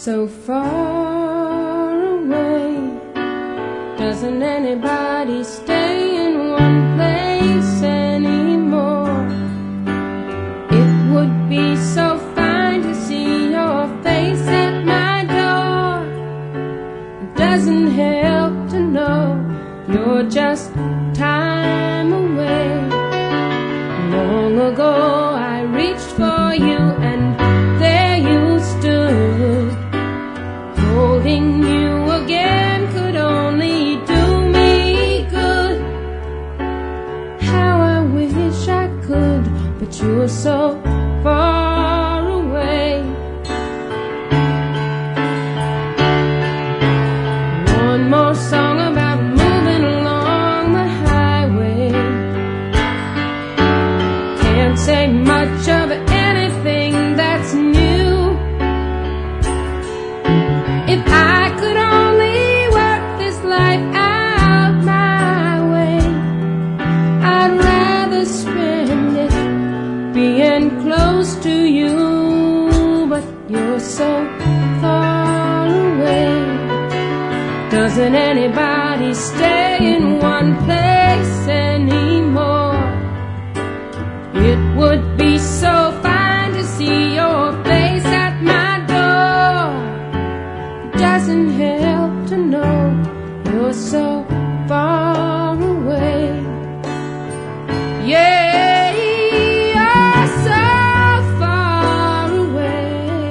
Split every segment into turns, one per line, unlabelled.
so far away. Doesn't anybody stay in one place anymore? It would be so fine to see your face at my door. It doesn't help to know you're just time away. Long ago I reached for you and there you stood. Holding you again could only do me good. How I wish I could, but you're so far away. One more song about moving along the highway. Can't say much of anything that's new. If I could only work this life out my way, I'd rather spend it being close to you, but you're so far away. Doesn't anybody stay in one place anymore? It would be so fine to see your face at my door. Doesn't help to know you're so far away. Yeah, you're so far away.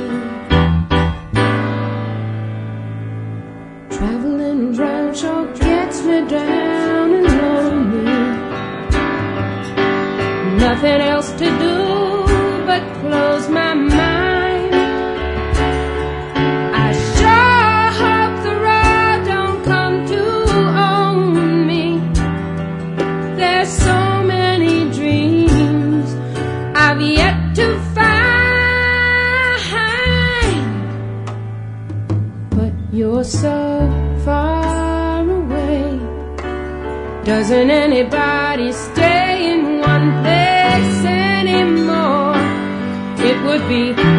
Traveling around sure gets me down and lonely. Nothing else to do but close my mind. I sure hope the road don't come to own me. There's so many dreams I've yet to find, but you're so far away. Doesn't anybody stay in one place anymore? It would be